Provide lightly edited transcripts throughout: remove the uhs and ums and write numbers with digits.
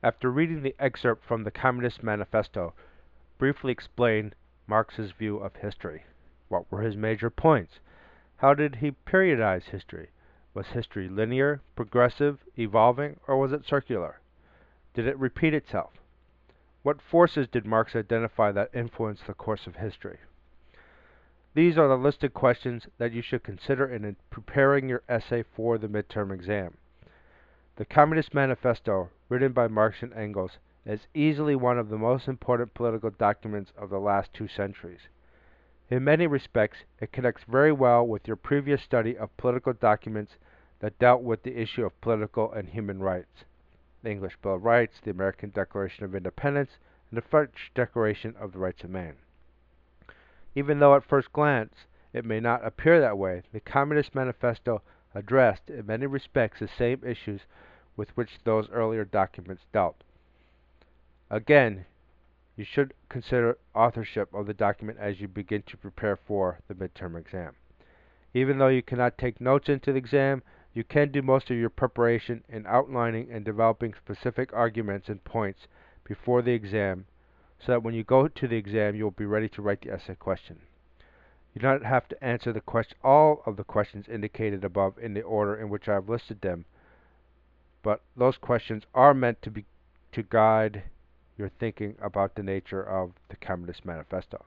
After reading the excerpt from the Communist Manifesto, briefly explain Marx's view of history. What were his major points? How did he periodize history? Was history linear, progressive, evolving, or was it circular? Did it repeat itself? What forces did Marx identify that influenced the course of history? These are the listed questions that you should consider in preparing your essay for the midterm exam. The Communist Manifesto, written by Marx and Engels, is easily one of the most important political documents of the last 2 centuries. In many respects, it connects very well with your previous study of political documents that dealt with the issue of political and human rights: the English Bill of Rights, the American Declaration of Independence, and the French Declaration of the Rights of Man. Even though at first glance it may not appear that way, the Communist Manifesto addressed, in many respects, the same issues with which those earlier documents dealt. Again, you should consider authorship of the document as you begin to prepare for the midterm exam. Even though you cannot take notes into the exam, you can do most of your preparation in outlining and developing specific arguments and points before the exam, so that when you go to the exam, you will be ready to write the essay question. You do not have to answer all of the questions indicated above in the order in which I have listed them, but those questions are meant to guide your thinking about the nature of the Communist Manifesto.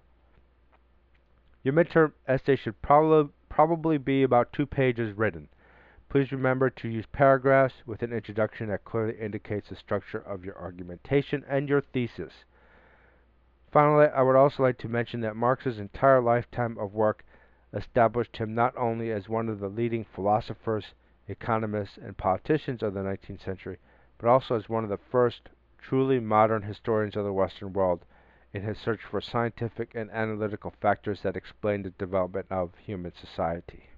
Your midterm essay should probably be about 2 pages written. Please remember to use paragraphs with an introduction that clearly indicates the structure of your argumentation and your thesis. Finally, I would also like to mention that Marx's entire lifetime of work established him not only as one of the leading philosophers, economists, and politicians of the 19th century, but also as one of the first truly modern historians of the Western world in his search for scientific and analytical factors that explain the development of human society.